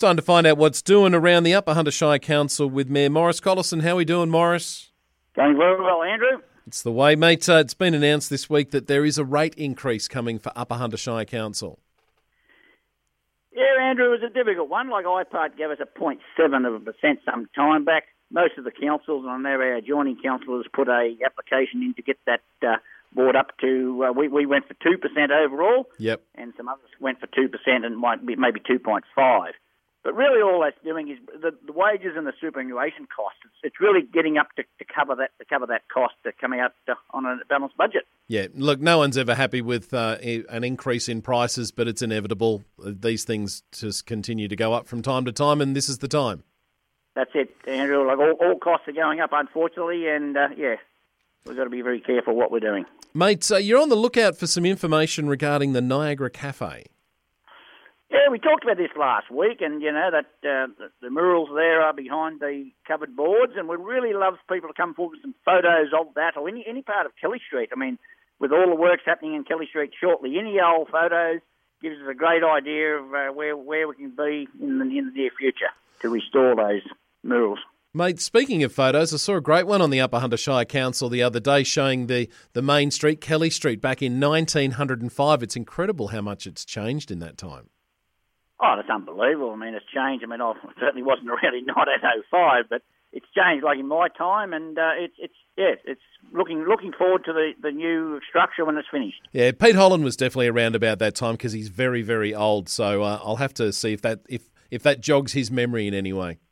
Time to find out what's doing around the Upper Hunter Shire Council with Mayor Morris Collison. How are we doing, Morris? Going very well, Andrew. It's the way, mate. It's been announced this week that there is a rate increase coming for Upper Hunter Shire Council. Yeah, Andrew, it was a difficult one. Like IPART gave us a 0.7% some time back. Most of the councils, and I know our adjoining councillors put a application in to get that brought up to, we went for 2% overall. Yep. And some others went for 2% and might be maybe 2.5%. But really all that's doing is the wages and the superannuation costs. It's really getting up to cover that cost coming out on a balanced budget. Yeah, look, no one's ever happy with an increase in prices, but it's inevitable. These things just continue to go up from time to time, and this is the time. That's it, Andrew. Like all costs are going up, unfortunately, and we've got to be very careful what we're doing. Mate, you're on the lookout for some information regarding the Niagara Cafe. Yeah, we talked about this last week, and you know that the murals there are behind the covered boards, and we really love people to come forward with some photos of that or any part of Kelly Street. I mean, with all the works happening in Kelly Street shortly, any old photos gives us a great idea of where we can be in the near future to restore those murals. Mate, speaking of photos, I saw a great one on the Upper Hunter Shire Council the other day showing the main street, Kelly Street, back in 1905. It's incredible how much it's changed in that time. Oh, that's unbelievable. I mean, it's changed. I mean, I certainly wasn't around in 1905, but it's changed like in my time, and it's looking forward to the new structure when it's finished. Yeah, Pete Holland was definitely around about that time because he's very, very old. So I'll have to see if that jogs his memory in any way.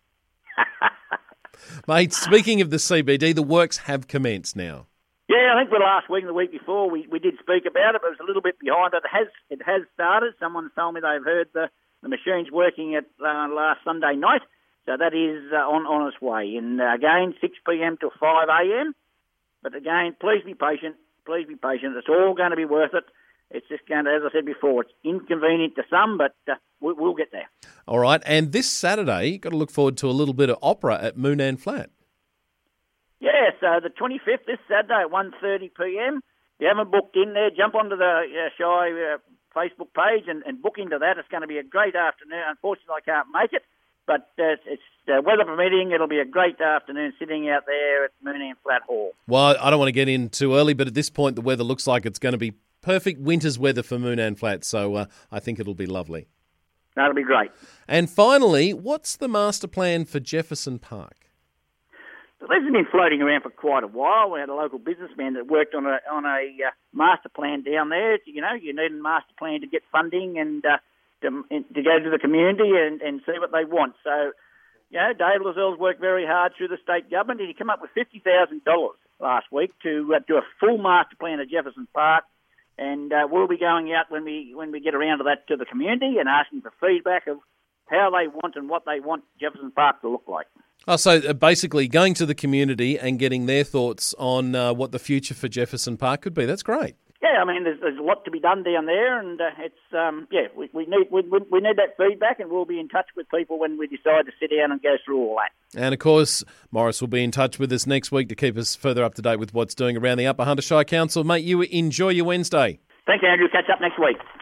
Mate, speaking of the CBD, the works have commenced now. Yeah, I think last week and the week before we did speak about it, but it was a little bit behind. But it has started. Someone told me they've heard the machine's working at last Sunday night, so that is on its way. And again, 6 p.m. to 5 a.m. But again, please be patient. Please be patient. It's all going to be worth it. It's just going to, as I said before, it's inconvenient to some, but we'll get there. All right, and this Saturday, you've got to look forward to a little bit of opera at Moonam Flat. Yeah, so the 25th, this Saturday at 1:30 p.m. If you haven't booked in there, jump onto the Shire Facebook page and book into that. It's going to be a great afternoon. Unfortunately, I can't make it, but it's weather permitting. It'll be a great afternoon sitting out there at Moonam Flat Hall. Well, I don't want to get in too early, but at this point, the weather looks like it's going to be perfect winter's weather for Moonam Flat, so I think it'll be lovely. That'll be great. And finally, what's the master plan for Jefferson Park? So this has been floating around for quite a while. We had a local businessman that worked on a master plan down there. You know, you need a master plan to get funding and to go to the community and see what they want. So, you know, Dave Lozel's worked very hard through the state government, and he came up with $50,000 last week to do a full master plan of Jefferson Park. And we'll be going out when we get around to that to the community and asking for feedback of how they want and what they want Jefferson Park to look like. Oh, so basically going to the community and getting their thoughts on what the future for Jefferson Park could be. That's great. Yeah, I mean, there's a lot to be done down there, and we need that feedback, and we'll be in touch with people when we decide to sit down and go through all that. And of course, Morris will be in touch with us next week to keep us further up to date with what's doing around the Upper Hunter Shire Council. Mate, you enjoy your Wednesday. Thanks, Andrew. Catch up next week.